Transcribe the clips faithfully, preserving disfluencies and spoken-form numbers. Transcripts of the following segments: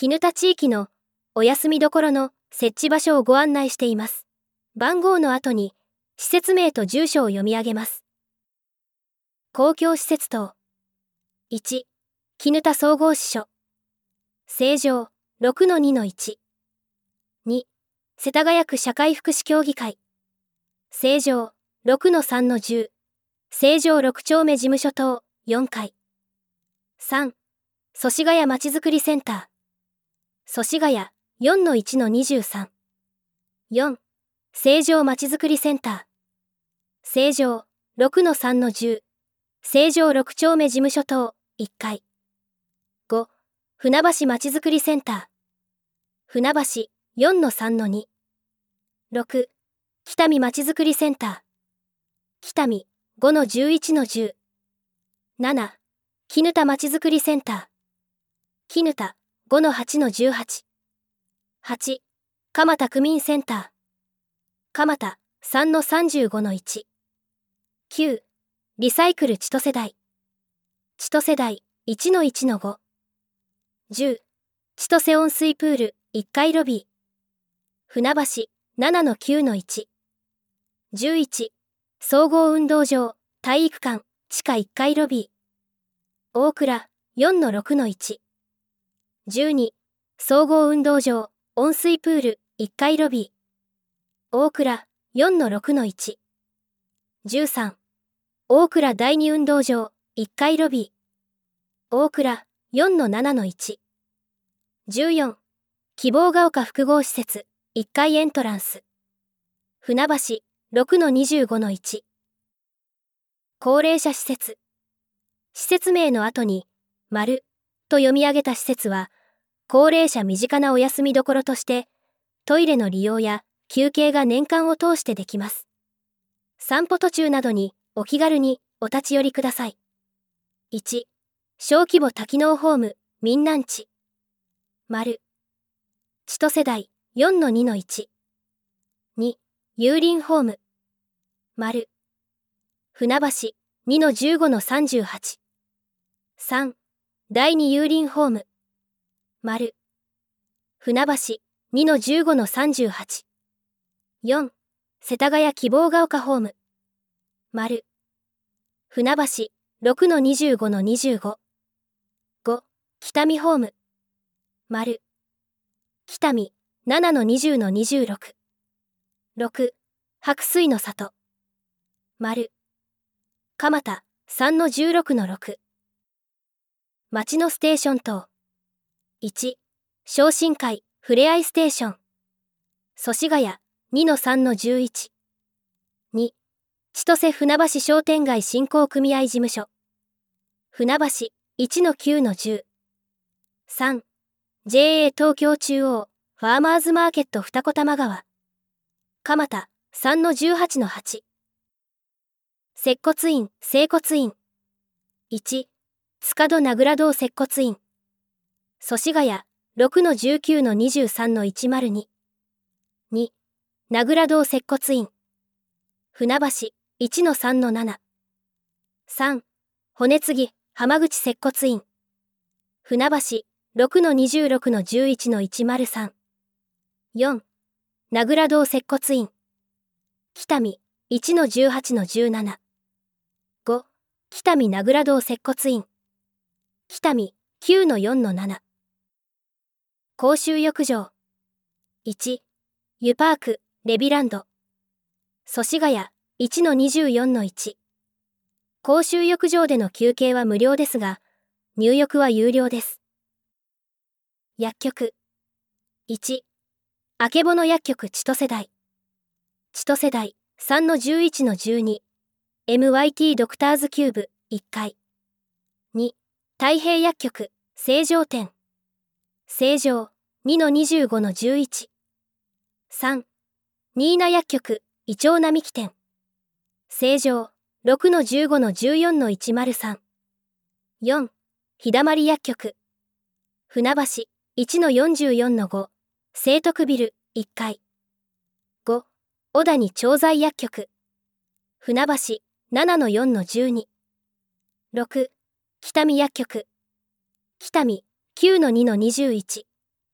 絹田地域のお休み処の設置場所をご案内しています。番号の後に施設名と住所を読み上げます。公共施設等。いち、絹田総合支所。正常 ろくのにのいち。に、世田谷区社会福祉協議会。正常 ろくのさんのじゅう。正常ろく丁目事務所等よんかい。さん、祖師ヶ谷まちづくりセンター。祖師ヶ谷 よんのいちのにじゅうさん。よん、成城まちづくりセンター。成城 ろくのさんのじゅう。成城ろく丁目事務所等いっかい。ご、船橋まちづくりセンター。船橋 よんのさんのに。ろく、北見まちづくりセンター。北見 ごのじゅういちのじゅう。なな、絹田まちづくりセンター。絹田 ごのはちのじゅうはち。はち、蒲田区民センター。蒲田 さんのさんじゅうごのいち。きゅう、リサイクル千歳台。千歳台 いちのいちのご。じゅう、千歳温水プールいっかいロビー。船橋 ななのきゅうのいち。じゅういち、総合運動場体育館地下いっかいロビー。大倉 よんのろくのいち。じゅうに、総合運動場温水プールいっかいロビー。大倉 よんのろくのいち。じゅうさん、大倉第二運動場いっかいロビー。大倉 よんのななのいち。じゅうよん、希望が丘複合施設いっかいエントランス。船橋 ろくのにじゅうごのいち。高齢者施設。施設名の後に丸と読み上げた施設は、高齢者身近なお休みどころとして、トイレの利用や休憩が年間を通してできます。散歩途中などにお気軽にお立ち寄りください。いち、小規模多機能ホーム民南地。丸。千歳台 よんのにのいち。に、有林ホーム。丸。船橋 にのじゅうごのさんじゅうはち。さん、第二有林ホーム。丸。船橋 にのじゅうごのさんじゅうはち。よん、世田谷希望が丘ホーム。丸。船橋 ろくのにじゅうごのにじゅうご。ご、北見ホーム。丸。北見 ななのにじゅうのにじゅうろく。ろく、白水の里。丸。蒲田 さんのじゅうろくのろく。町のステーション等。いち、昇進会ふれあいステーション。祖師ヶ谷 にのさんのじゅういち。に、千歳船橋商店街振興組合事務所。船橋 いちのきゅうのじゅう。さん、ジェーエー 東京中央ファーマーズマーケット二子玉川。蒲田 さんのじゅうはちのはち。接骨院整骨院。いち、塚戸名倉堂接骨院。祖師ヶ谷 ろくのじゅうきゅうのにじゅうさんのいちまるに。に、名倉堂接骨院。船橋 いちのさんのなな。さん、骨継浜口接骨院。船橋 ろくのにじゅうろくのじゅういちのいちまるさん。よん、名倉堂接骨院。北見 いちのじゅうはちのじゅうなな。ご、北見名倉堂接骨院。北見 きゅうのよんのなな。公衆浴場。いち、湯パークレビランド。祖師ヶ谷 いちのにじゅうよんのいち。公衆浴場での休憩は無料ですが、入浴は有料です。薬局。いち、あけぼの薬局千歳台。千歳台 さんのじゅういちのじゅうに。エムワイティー ドクターズキューブいっかい。に、太平薬局成城店。成城 にのにじゅうごのじゅういち。さん、新名薬局イチョウ並木店。成城 ろくのじゅうごのじゅうよんのいちまるさん。よん、日だまり薬局。船橋 いちのよんじゅうよんのご。聖徳ビルいっかい。ご、小谷調剤薬局。船橋 ななのよんのじゅうに。ろく、北見薬局。北見 きゅうのにのにじゅういち。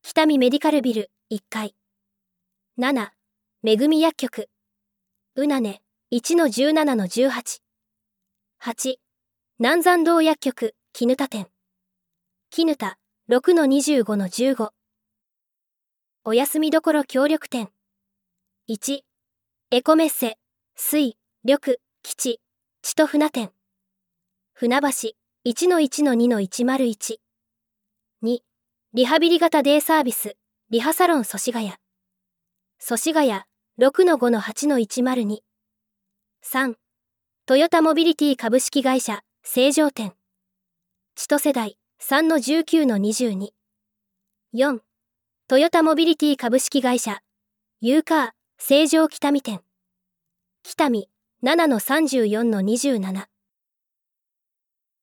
北見メディカルビルいっかい。なな、めぐみ薬局。うなね いちのじゅうななのじゅうはち。はち、南山道薬局絹田店。絹田ろくのにじゅうごのじゅうご。お休みどころ協力店。いち、エコメッセ、水、緑、基地、千と船店。船橋 いちのいちのにのいちまるいち。に、リハビリ型デイサービス、リハサロン祖師ヶ谷。祖師ヶ谷 ろくのごのはちのいちまるに。さん、トヨタモビリティ株式会社、成城店。千と世代 さんのじゅうきゅうのにじゅうに。よん、トヨタモビリティ株式会社、ユーカー、成城北見店。北見ななのさんじゅうよんのにじゅうなな。